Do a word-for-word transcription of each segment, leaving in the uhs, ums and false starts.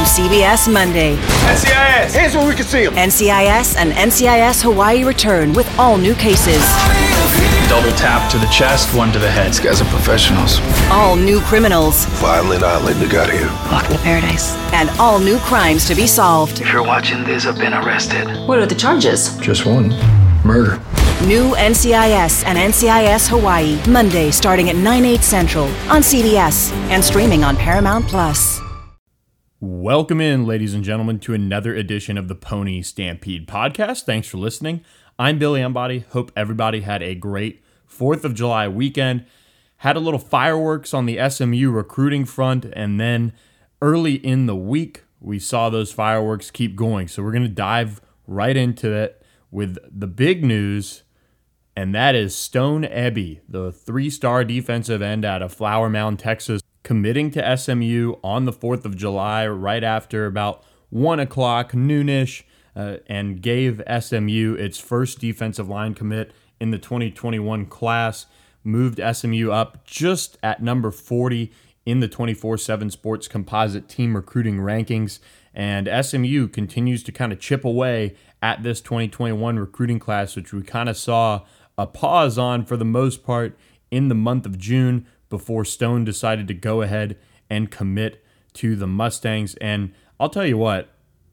C B S Monday. N C I S! Hands where we can see them! N C I S and N C I S Hawaii return with all new cases. Double tap to the chest, one to the head. These guys are professionals. All new criminals. Violent island they got here. Welcome to paradise. And all new crimes to be solved. If you're watching this, I've been arrested. What are the charges? Just one. Murder. New N C I S and N C I S Hawaii, Monday starting at nine, eight Central on C B S and streaming on Paramount Plus. Welcome in, ladies and gentlemen, to another edition of the Pony Stampede podcast. Thanks for listening. I'm Billy Embody. Hope everybody had a great fourth of July weekend. Had a little fireworks on the S M U recruiting front, and then early in the week, we saw those fireworks keep going. So we're going to dive right into it with the big news, and that is Stone Ebby, the three-star defensive end out of Flower Mound, Texas, committing to S M U on the fourth of July right after about one o'clock, noonish, uh, and gave S M U its first defensive line commit in the twenty twenty-one class, moved S M U up just at number forty in the twenty-four seven Sports Composite team recruiting rankings, and S M U continues to kind of chip away at this twenty twenty-one recruiting class, which we kind of saw a pause on for the most part in the month of June before Stone decided to go ahead and commit to the Mustangs. And I'll tell you what,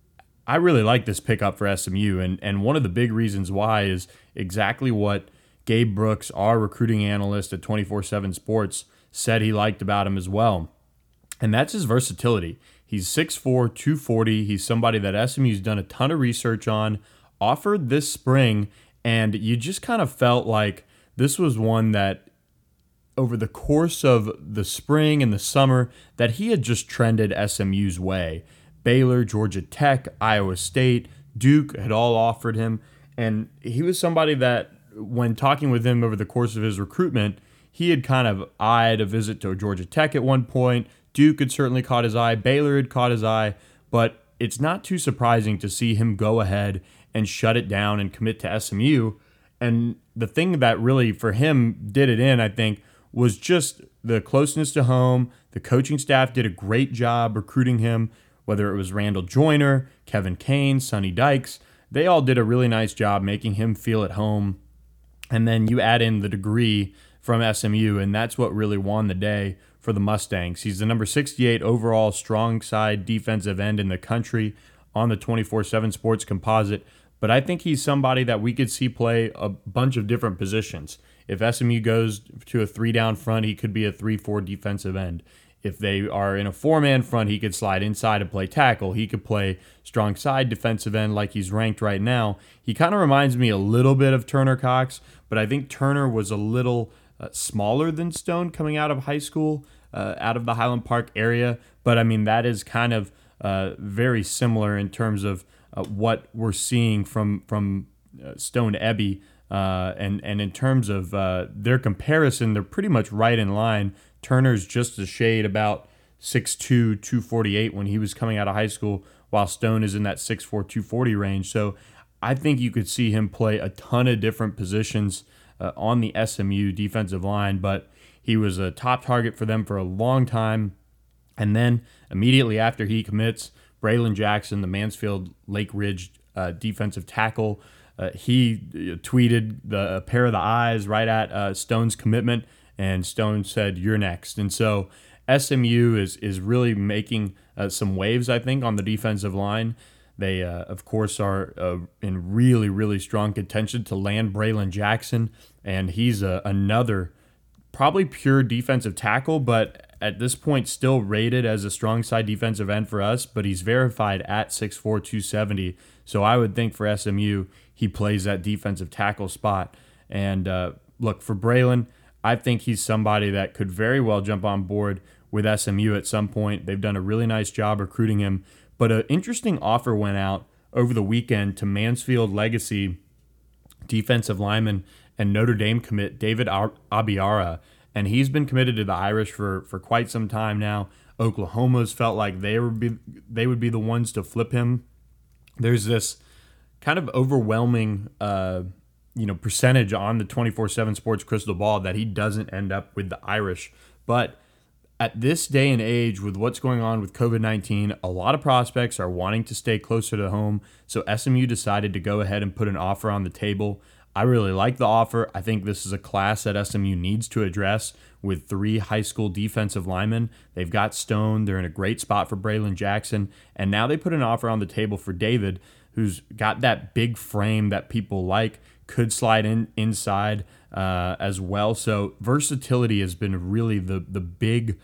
I really like this pickup for S M U, and, and one of the big reasons why is exactly what Gabe Brooks, our recruiting analyst at twenty-four seven Sports, said he liked about him as well. And that's his versatility. He's six four, two forty. He's somebody that S M U's done a ton of research on, offered this spring, and you just kind of felt like this was one that over the course of the spring and the summer that he had just trended S M U's way. Baylor, Georgia Tech, Iowa State, Duke had all offered him, and he was somebody that when talking with him over the course of his recruitment, he had kind of eyed a visit to Georgia Tech at one point. Duke had certainly caught his eye. Baylor had caught his eye. But it's not too surprising to see him go ahead and shut it down and commit to S M U. And the thing that really, for him, did it in, I think, was just the closeness to home. The coaching staff did a great job recruiting him, whether it was Randall Joyner, Kevin Kane, Sonny Dykes. They all did a really nice job making him feel at home. And then you add in the degree from S M U, and that's what really won the day for the Mustangs. He's the number sixty-eight overall strong side defensive end in the country on the twenty-four seven Sports Composite, but I think he's somebody that we could see play a bunch of different positions. If S M U goes to a three-down front, he could be a three four defensive end. If they are in a four-man front, he could slide inside and play tackle. He could play strong side defensive end like he's ranked right now. He kind of reminds me a little bit of Turner Cox, but I think Turner was a little uh, smaller than Stone coming out of high school, uh, out of the Highland Park area. But, I mean, that is kind of uh, very similar in terms of uh, what we're seeing from, from uh, Stone Ebby. Uh, and, and in terms of uh, their comparison, they're pretty much right in line. Turner's just a shade about six two, two forty-eight when he was coming out of high school, while Stone is in that six four, two forty range. So I think you could see him play a ton of different positions uh, on the S M U defensive line, but he was a top target for them for a long time. And then immediately after he commits, Braylon Jackson, the Mansfield Lake Ridge uh, defensive tackle, uh, he tweeted the a pair of the eyes right at uh, Stone's commitment, and Stone said, "You're next." And so S M U is is really making uh, some waves, I think, on the defensive line. They, uh, of course, are uh, in really, really strong contention to land Braylon Jackson, and he's a, another probably pure defensive tackle, but at this point still rated as a strong side defensive end for us, but he's verified at six four, two seventy. So I would think for S M U, he plays that defensive tackle spot. And uh, look, for Braylon, I think he's somebody that could very well jump on board with S M U at some point. They've done a really nice job recruiting him. But an interesting offer went out over the weekend to Mansfield Legacy defensive lineman and Notre Dame commit David Abiara. And he's been committed to the Irish for, for quite some time now. Oklahoma's felt like they would be they would be the ones to flip him. There's this kind of overwhelming uh, you know, percentage on the twenty-four seven Sports crystal ball that he doesn't end up with the Irish. But at this day and age, with what's going on with covid nineteen, a lot of prospects are wanting to stay closer to home. So S M U decided to go ahead and put an offer on the table. I really like the offer. I think this is a class that S M U needs to address with three high school defensive linemen. They've got Stone. They're in a great spot for Braylon Jackson. And now they put an offer on the table for David, who's got that big frame that people like, could slide in inside uh, as well. So versatility has been really the the big,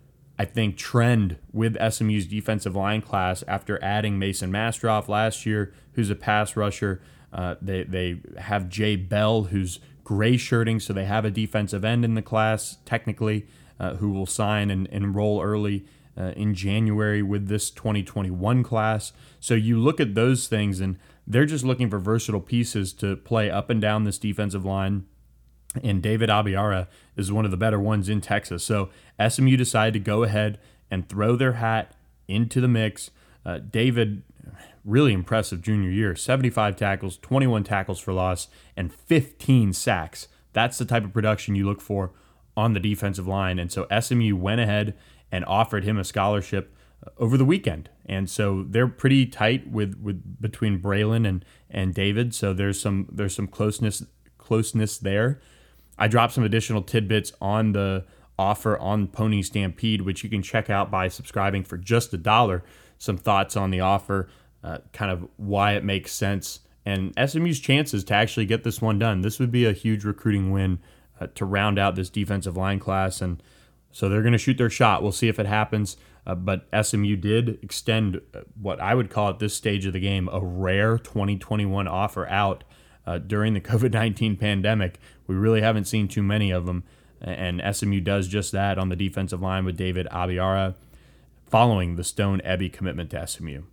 I think, trend with S M U's defensive line class after adding Mason Mastroff last year, who's a pass rusher. Uh, they they have Jay Bell, who's gray shirting, so they have a defensive end in the class, technically, uh, who will sign and, and enroll early uh, in January with this twenty twenty-one class. So you look at those things, and they're just looking for versatile pieces to play up and down this defensive line. And David Abiara is one of the better ones in Texas. So S M U decided to go ahead and throw their hat into the mix. Uh, David, really impressive junior year, seventy-five tackles, twenty-one tackles for loss, and fifteen sacks. That's the type of production you look for on the defensive line. And so S M U went ahead and offered him a scholarship over the weekend. And so they're pretty tight with, with between Braylon and, and David. So there's some there's some closeness closeness there. I dropped some additional tidbits on the offer on Pony Stampede, which you can check out by subscribing for just a dollar. Some thoughts on the offer, uh, kind of why it makes sense, and S M U's chances to actually get this one done. This would be a huge recruiting win uh, to round out this defensive line class, and so they're going to shoot their shot. We'll see if it happens, uh, but S M U did extend what I would call at this stage of the game a rare twenty twenty-one offer out uh, during the covid nineteen pandemic. We really haven't seen too many of them, and S M U does just that on the defensive line with David Abiara, following the Stone Ebby commitment to S M U.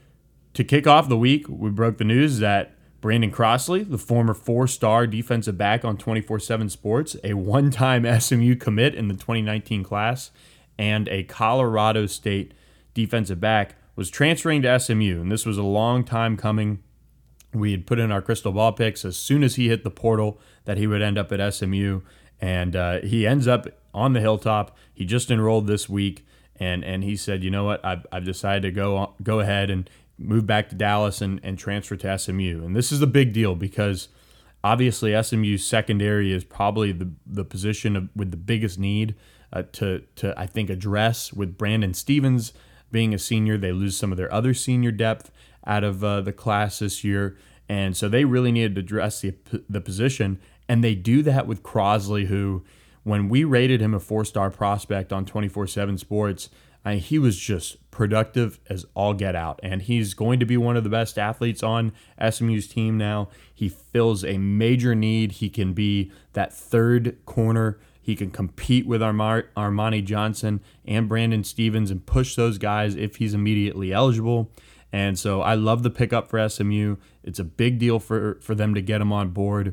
To kick off the week, we broke the news that Brandon Crossley, the former four-star defensive back on twenty-four seven Sports, a one-time S M U commit in the twenty nineteen class, and a Colorado State defensive back, was transferring to S M U. And this was a long time coming. We had put in our crystal ball picks as soon as he hit the portal that he would end up at S M U. And uh, he ends up on the Hilltop. He just enrolled this week. And and he said, you know what, I've, I've decided to go go ahead and move back to Dallas and, and transfer to S M U. And this is a big deal because obviously S M U's secondary is probably the, the position of, with the biggest need uh, to, to, I think, address. With Brandon Stevens being a senior, they lose some of their other senior depth out of uh, the class this year. And so they really needed to address the, the position. And they do that with Crossley, who, when we rated him a four-star prospect on twenty-four seven Sports, I mean, he was just productive as all get out. And he's going to be one of the best athletes on S M U's team now. He fills a major need. He can be that third corner. He can compete with Armar- Armani Johnson and Brandon Stevens and push those guys if he's immediately eligible. And so I love the pickup for S M U. It's a big deal for, for them to get him on board.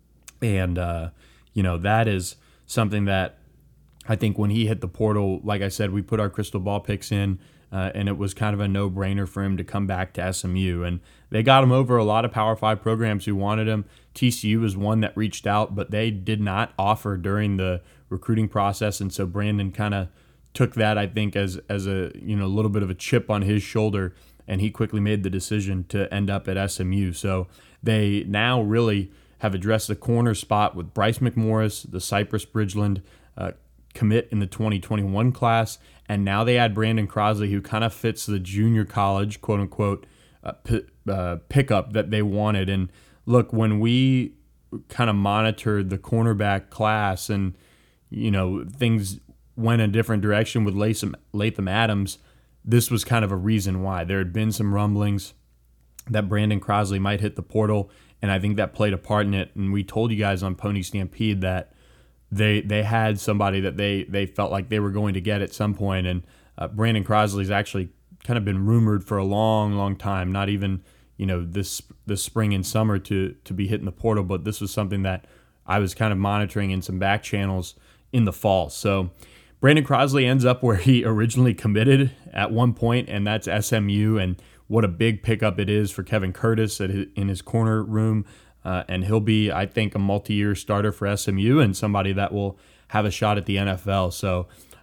And, uh, you know, that is something that I think when he hit the portal, like I said, we put our crystal ball picks in, uh, and it was kind of a no-brainer for him to come back to S M U. And they got him over a lot of Power Five programs who wanted him. T C U was one that reached out, but they did not offer during the recruiting process. And so Brandon kind of took that, I think, as as a you know a little bit of a chip on his shoulder, and he quickly made the decision to end up at S M U. So they now really have addressed the corner spot with Bryce McMorris, the Cypress Bridgeland uh, commit in the twenty twenty-one class, and now they add Brandon Crossley, who kind of fits the junior college, quote-unquote, uh, p- uh, pickup that they wanted. And look, when we kind of monitored the cornerback class and, you know, things went a different direction with Latham, Latham Adams, this was kind of a reason why. There had been some rumblings that Brandon Crossley might hit the portal, and I think that played a part in it. And we told you guys on Pony Stampede that they they had somebody that they, they felt like they were going to get at some point. And uh, Brandon Crossley's actually kind of been rumored for a long, long time, not even, you know, this this spring and summer to, to be hitting the portal, but this was something that I was kind of monitoring in some back channels in the fall. So Brandon Crossley ends up where he originally committed at one point, and that's S M U. And what a big pickup it is for Kevin Curtis at his, in his corner room. Uh, and he'll be, I think, a multi-year starter for S M U and somebody that will have a shot at the N F L. So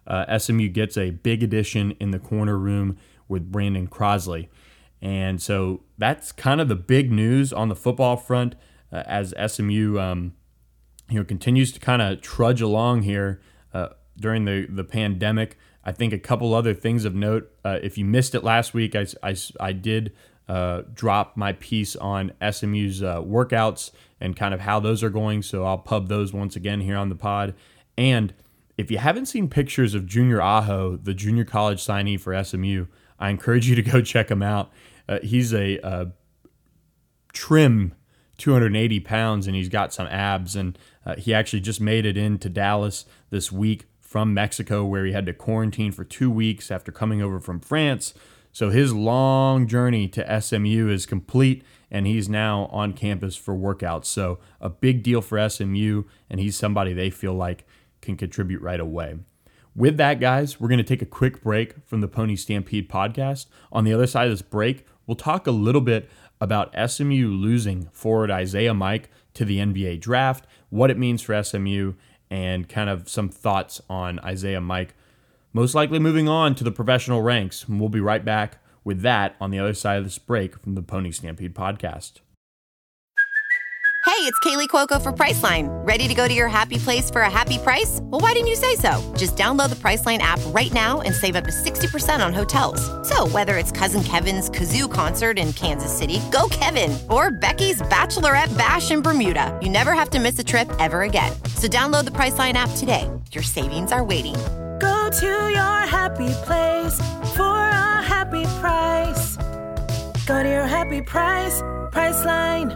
uh, S M U gets a big addition in the corner room with Brandon Crosley. And so that's kind of the big news on the football front uh, as S M U um, you know, continues to kind of trudge along here uh, during the, the pandemic. I think a couple other things of note. Uh, if you missed it last week, I, I, I did uh, drop my piece on S M U's uh, workouts and kind of how those are going. So I'll pub those once again here on the pod. And if you haven't seen pictures of Junior Aho, the junior college signee for S M U, I encourage you to go check him out. Uh, he's a, a trim two hundred eighty pounds, and he's got some abs. And uh, he actually just made it into Dallas this week from Mexico, where he had to quarantine for two weeks after coming over from France. So his long journey to S M U is complete, and he's now on campus for workouts. So a big deal for S M U, and he's somebody they feel like can contribute right away. With that, guys, we're going to take a quick break from the Pony Stampede podcast. On the other side of this break, we'll talk a little bit about S M U losing forward Isaiah Mike to the N B A draft, what it means for S M U, and kind of some thoughts on Isaiah Mike most likely moving on to the professional ranks. And we'll be right back with that on the other side of this break from the Pony Stampede podcast. Hey, it's Kaylee Cuoco for Priceline. Ready to go to your happy place for a happy price? Well, why didn't you say so? Just download the Priceline app right now and save up to sixty percent on hotels. So whether it's Cousin Kevin's Kazoo Concert in Kansas City, go Kevin, or Becky's Bachelorette Bash in Bermuda, you never have to miss a trip ever again. So download the Priceline app today. Your savings are waiting. Go to your happy place for a happy price. Go to your happy price, Priceline.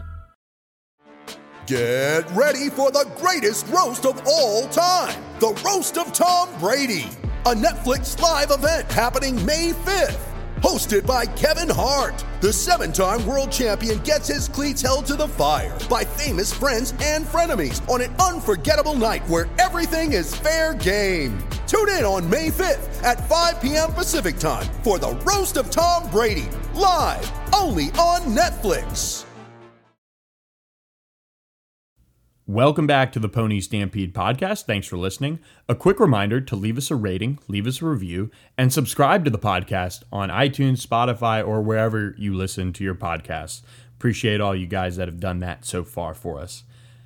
Get ready for the greatest roast of all time, the Roast of Tom Brady, a Netflix live event happening May fifth. Hosted by Kevin Hart, the seven-time world champion gets his cleats held to the fire by famous friends and frenemies on an unforgettable night where everything is fair game. Tune in on May fifth at five p.m. Pacific time for the Roast of Tom Brady, live only on Netflix. Welcome back to the Pony Stampede podcast. Thanks for listening. A quick reminder to leave us a rating, leave us a review, and subscribe to the podcast on iTunes, Spotify, or wherever you listen to your podcasts. Appreciate all you guys that have done that so far for us.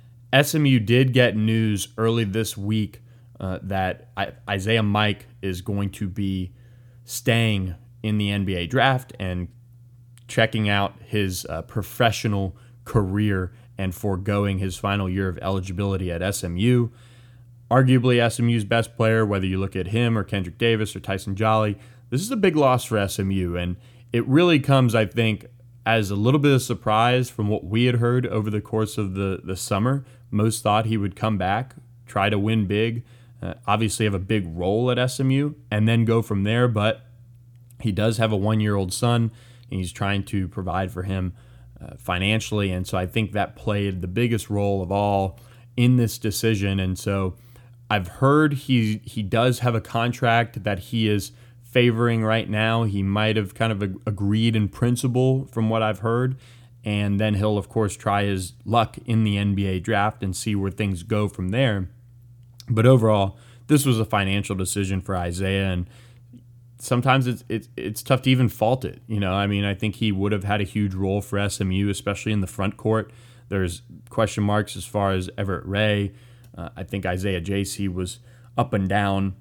S M U did get news early this week uh, that I- Isaiah Mike is going to be staying in the N B A draft and checking out his uh, professional career and foregoing his final year of eligibility at S M U. Arguably S M U's best player, whether you look at him or Kendrick Davis or Tyson Jolly, this is a big loss for S M U, and it really comes, I think, as a little bit of surprise from what we had heard over the course of the, the summer. Most thought he would come back, try to win big, uh, obviously have a big role at S M U, and then go from there, but he does have a one-year-old son, and he's trying to provide for him Uh, financially, and so I think that played the biggest role of all in this decision. And so I've heard he he does have a contract that he is favoring right now. He might have kind of ag- agreed in principle from what I've heard, and then he'll of course try his luck in the N B A draft and see where things go from there. But overall, this was a financial decision for Isaiah, and sometimes it's, it's it's tough to even fault it. You know, I mean, I think he would have had a huge role for S M U, especially in the front court. There's question marks as far as Everett Ray. Uh, I think Isaiah J C was up and down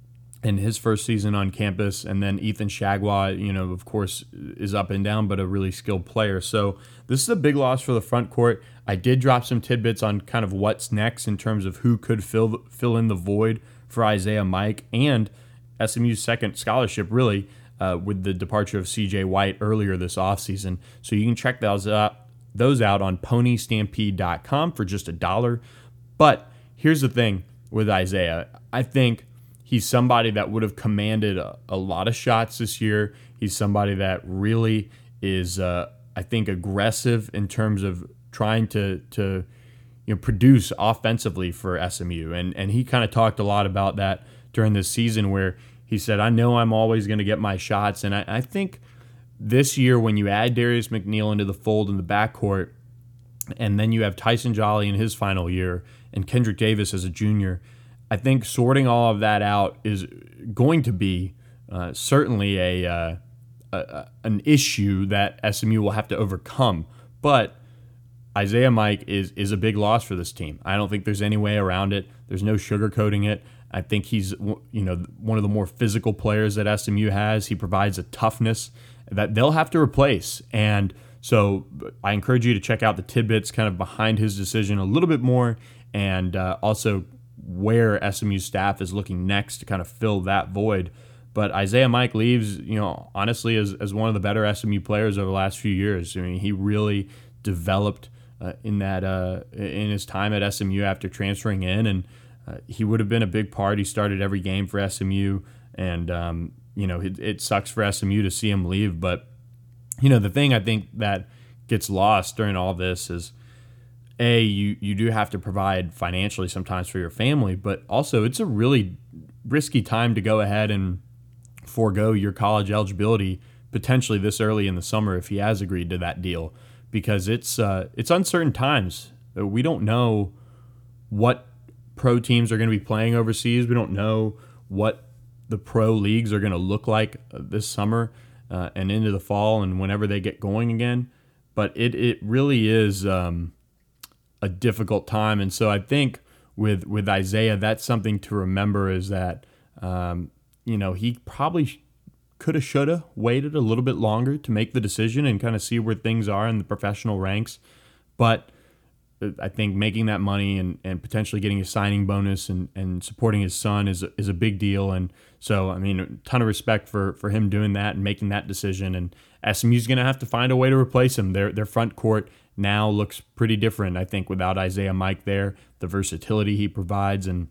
in his first season on campus. And then Ethan Shagwa, you know, of course, is up and down, but a really skilled player. So this is a big loss for the front court. I did drop some tidbits on kind of what's next in terms of who could fill fill in the void for Isaiah Mike, and S M U's second scholarship, really, uh, with the departure of C J White earlier this offseason. So you can check those out, those out on pony stampede dot com for just a dollar. But here's the thing with Isaiah. I think he's somebody that would have commanded a, a lot of shots this year. He's somebody that really is, uh, I think, aggressive in terms of trying to, to you know, produce offensively for S M U. And, and he kind of talked a lot about that during this season, where he said, I know I'm always going to get my shots. And I, I think this year, when you add Darius McNeil into the fold in the backcourt, and then you have Tyson Jolly in his final year and Kendrick Davis as a junior, I think sorting all of that out is going to be uh, certainly a, uh, a, a an issue that S M U will have to overcome. But Isaiah Mike is is a big loss for this team. I don't think there's any way around it. There's no sugarcoating it. I think he's, you know, one of the more physical players that S M U has. He provides a toughness that they'll have to replace. And so I encourage you to check out the tidbits kind of behind his decision a little bit more, and uh, also where S M U staff is looking next to kind of fill that void. But Isaiah Mike leaves, you know, honestly, as, as one of the better S M U players over the last few years. I mean, he really developed uh, in that uh, in his time at S M U after transferring in, and uh, he would have been a big part. He started every game for S M U, and um, you know, it, it sucks for S M U to see him leave. But you know, the thing I think that gets lost during all this is, A, you, you do have to provide financially sometimes for your family, but also it's a really risky time to go ahead and forego your college eligibility potentially this early in the summer if he has agreed to that deal, because it's uh, it's uncertain times. We don't know what pro teams are going to be playing overseas. We don't know what the pro leagues are going to look like this summer uh, and into the fall and whenever they get going again. But it it really is um, a difficult time. And so I think with with Isaiah, that's something to remember, is that um, you know, he probably could have, should have waited a little bit longer to make the decision and kind of see where things are in the professional ranks. But I think making that money and, and potentially getting a signing bonus and, and supporting his son is a, is a big deal. And so, I mean, a ton of respect for, for him doing that and making that decision. And S M U's going to have to find a way to replace him. Their their front court now looks pretty different, I think, without Isaiah Mike there, the versatility he provides. And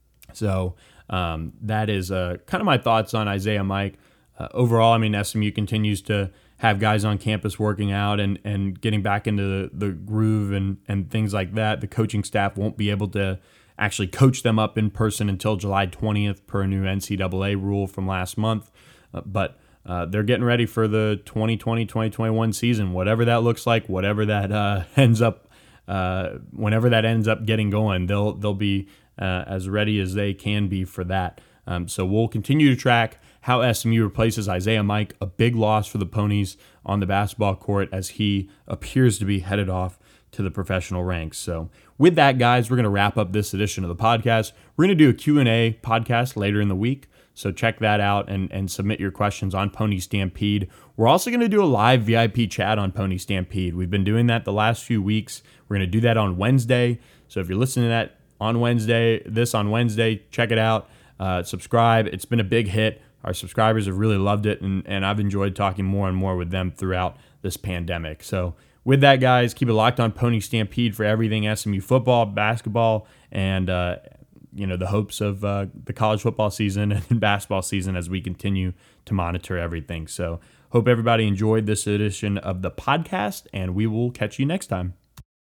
so um, that is uh, kind of my thoughts on Isaiah Mike. Uh, overall, I mean, S M U continues to have guys on campus working out and, and getting back into the, the groove and, and things like that. The coaching staff won't be able to actually coach them up in person until July twentieth per a new N C double A rule from last month. Uh, but uh, they're getting ready for the twenty twenty twenty twenty-one season, whatever that looks like, whatever that uh, ends up, uh, whenever that ends up getting going, they'll they'll be uh, as ready as they can be for that. Um, so we'll continue to track how S M U replaces Isaiah Mike, a big loss for the Ponies on the basketball court as he appears to be headed off to the professional ranks. So with that, guys, we're going to wrap up this edition of the podcast. We're going to do a Q and A podcast later in the week, so check that out and, and submit your questions on Pony Stampede. We're also going to do a live V I P chat on Pony Stampede. We've been doing that the last few weeks. We're going to do that on Wednesday. So if you're listening to that on Wednesday, this on Wednesday, check it out. Uh, subscribe. It's been a big hit. Our subscribers have really loved it, and, and I've enjoyed talking more and more with them throughout this pandemic. So with that, guys, keep it locked on Pony Stampede for everything S M U football, basketball, and uh, you know, the hopes of uh, the college football season and basketball season as we continue to monitor everything. So hope everybody enjoyed this edition of the podcast, and we will catch you next time.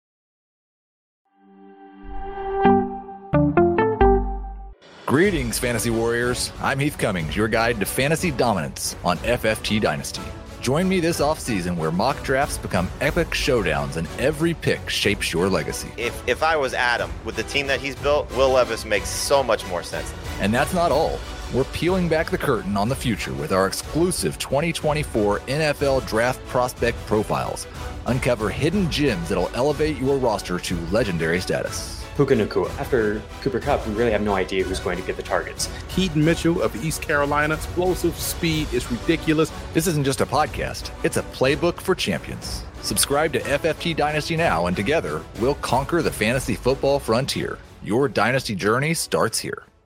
Greetings, Fantasy Warriors. I'm Heath Cummings, your guide to fantasy dominance on F F T Dynasty. Join me this offseason where mock drafts become epic showdowns and every pick shapes your legacy. If if I was Adam, with the team that he's built, Will Levis makes so much more sense. And that's not all. We're peeling back the curtain on the future with our exclusive twenty twenty-four N F L Draft Prospect Profiles. Uncover hidden gems that'll elevate your roster to legendary status. Puka Nacua. After Cooper Kupp, we really have no idea who's going to get the targets. Keaton Mitchell of East Carolina, explosive speed is ridiculous. This isn't just a podcast, it's a playbook for champions. Subscribe to F F T Dynasty now, and together, we'll conquer the fantasy football frontier. Your dynasty journey starts here.